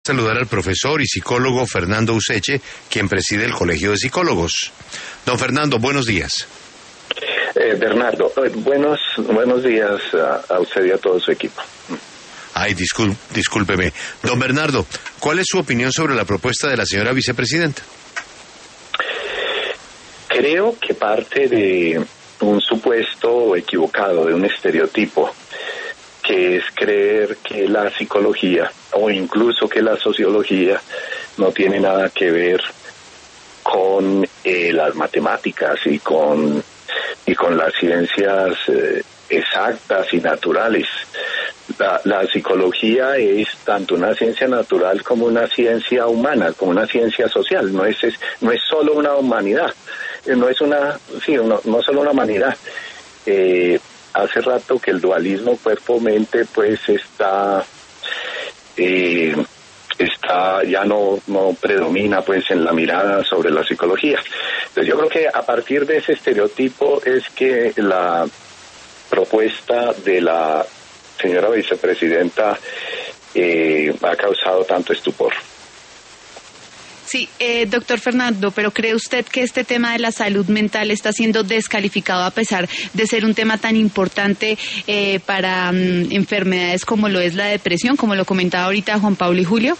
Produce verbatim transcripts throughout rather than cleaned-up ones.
Saludar al profesor y psicólogo Fernando Useche, quien preside el Colegio de Psicólogos. Don Fernando, buenos días. Eh, Bernardo, eh, buenos buenos días a, a usted y a todo su equipo. Ay, discul- discúlpeme. Don Bernardo, ¿cuál es su opinión sobre la propuesta de la señora vicepresidenta? Creo que parte de un supuesto equivocado, de un estereotipo, que es creer que la psicología o incluso que la sociología no tiene nada que ver con eh, las matemáticas y con y con las ciencias eh, exactas y naturales. La, la psicología es tanto una ciencia natural como una ciencia humana, como una ciencia social. No es, es no es solo una humanidad, no es una sí no, no solo una humanidad. Eh, hace rato que el dualismo cuerpo-mente pues está eh, está ya no no predomina pues en la mirada sobre la psicología. Entonces yo creo que a partir de ese estereotipo es que la propuesta de la señora vicepresidenta eh, ha causado tanto estupor. Sí, eh, doctor Fernando, pero ¿cree usted que este tema de la salud mental está siendo descalificado a pesar de ser un tema tan importante eh, para um, enfermedades como lo es la depresión, como lo comentaba ahorita Juan Pablo y Julio?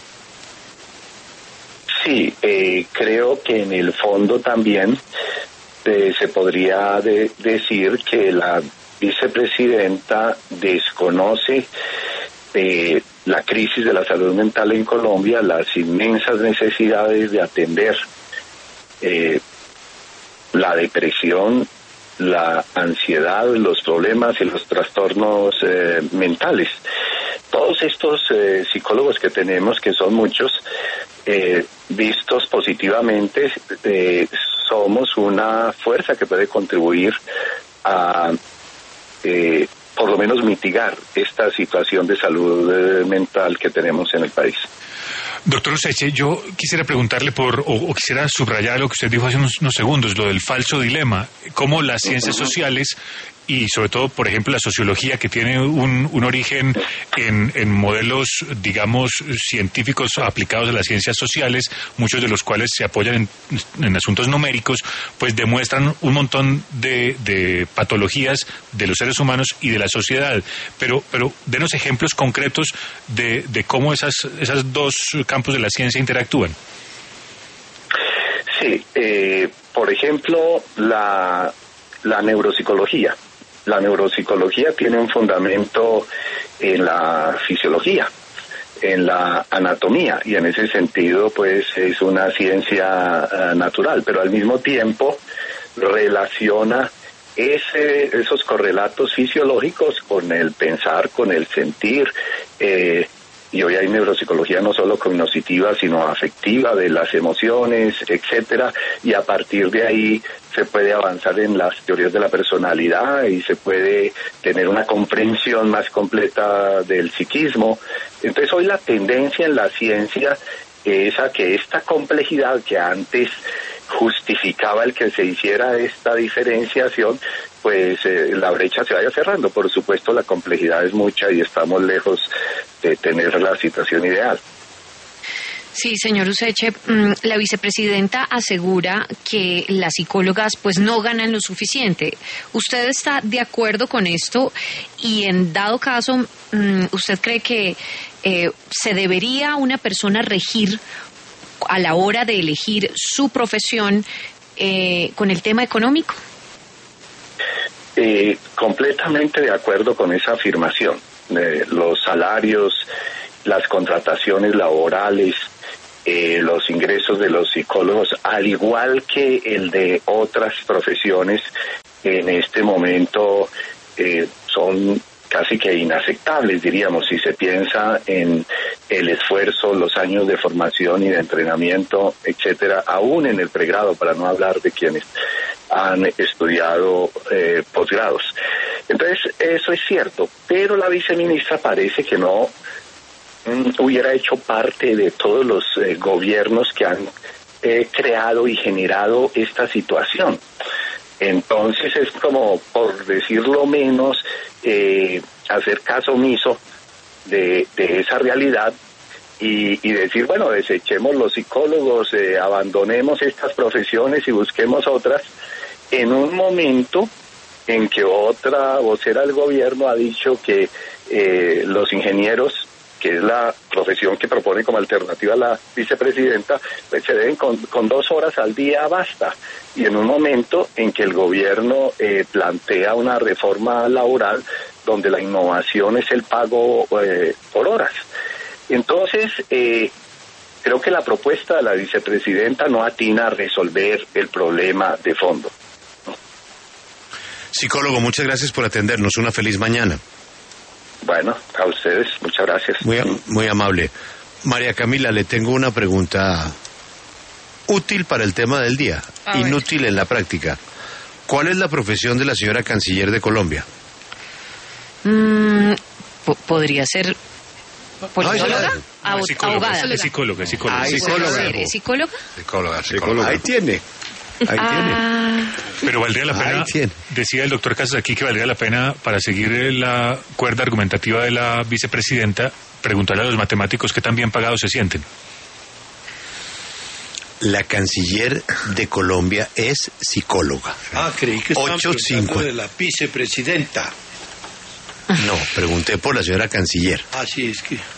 Sí, eh, creo que en el fondo también eh, se podría de- decir que la vicepresidenta desconoce eh, la crisis de la salud mental en Colombia, las inmensas necesidades de atender eh, la depresión, la ansiedad, los problemas y los trastornos eh, mentales. Todos estos eh, psicólogos que tenemos, que son muchos, eh, vistos positivamente, eh, somos una fuerza que puede contribuir a eh, por lo menos mitigar esta situación de salud eh, mental que tenemos en el país. Doctor Useche, yo quisiera preguntarle por, o, o quisiera subrayar lo que usted dijo hace unos, unos segundos, lo del falso dilema, cómo las ciencias sociales y sobre todo, por ejemplo, la sociología, que tiene un, un origen en, en modelos, digamos, científicos aplicados a las ciencias sociales, muchos de los cuales se apoyan en, en asuntos numéricos, pues demuestran un montón de, de patologías de los seres humanos y de la sociedad. Pero, pero denos ejemplos concretos de, de cómo esas, esas dos campos de la ciencia interactúan. Sí, eh, por ejemplo, la, la neuropsicología. La neuropsicología tiene un fundamento en la fisiología, en la anatomía, y en ese sentido pues es una ciencia uh, natural, pero al mismo tiempo relaciona ese, esos correlatos fisiológicos con el pensar, con el sentir, eh, y hoy hay neuropsicología no solo cognitiva, sino afectiva, de las emociones, etcétera, y a partir de ahí se puede avanzar en las teorías de la personalidad y se puede tener una comprensión más completa del psiquismo. Entonces hoy la tendencia en la ciencia es a que esta complejidad que antes justificaba el que se hiciera esta diferenciación, pues eh, la brecha se vaya cerrando. Por supuesto, la complejidad es mucha y estamos lejos de tener la situación ideal. Sí, señor Useche, la vicepresidenta asegura que las psicólogas pues no ganan lo suficiente. ¿Usted está de acuerdo con esto? Y en dado caso, ¿usted cree que eh, se debería una persona regir a la hora de elegir su profesión eh, con el tema económico? Eh, completamente de acuerdo con esa afirmación. Eh, los salarios, las contrataciones laborales, eh, los ingresos de los psicólogos, al igual que el de otras profesiones, en este momento eh, son casi que inaceptables, diríamos, si se piensa en el esfuerzo, los años de formación y de entrenamiento, etcétera, aún en el pregrado, para no hablar de quienes han estudiado eh, posgrados. Entonces, eso es cierto, pero la viceministra parece que no mm, hubiera hecho parte de todos los eh, gobiernos que han eh, creado y generado esta situación. Entonces es como, por decirlo menos, eh, hacer caso omiso de, de esa realidad y, y decir, bueno, desechemos los psicólogos, eh, abandonemos estas profesiones y busquemos otras, en un momento en que otra vocera del gobierno ha dicho que eh, los ingenieros, que es la profesión que propone como alternativa a la vicepresidenta, pues se deben con, con dos horas al día basta. Y en un momento en que el gobierno eh, plantea una reforma laboral donde la innovación es el pago eh, por horas. Entonces, eh, creo que la propuesta de la vicepresidenta no atina a resolver el problema de fondo. Psicólogo, muchas gracias por atendernos. Una feliz mañana. Bueno, a ustedes, muchas gracias. Muy, muy amable. María Camila, le tengo una pregunta útil para el tema del día, A inútil ver. en la práctica. ¿Cuál es la profesión de la señora canciller de Colombia? Mm, po- podría ser politóloga, Ay, No, Abo- es psicóloga, abogada. es psicóloga, es psicóloga. Ay, Sí, psicóloga. ¿Puede ser? ¿Es psicóloga? Psicóloga, psicóloga. Ahí tiene. Ahí Ah, Pero valdría la Ahí pena, tiene. decía el doctor Casas aquí que valdría la pena, para seguir la cuerda argumentativa de la vicepresidenta, preguntarle a los matemáticos qué tan bien pagados se sienten. tiene. La canciller de Colombia es psicóloga. Ah, creí que estaban Ocho, preguntando cinco. de la vicepresidenta. No, pregunté por la señora canciller. Ah, sí, es que...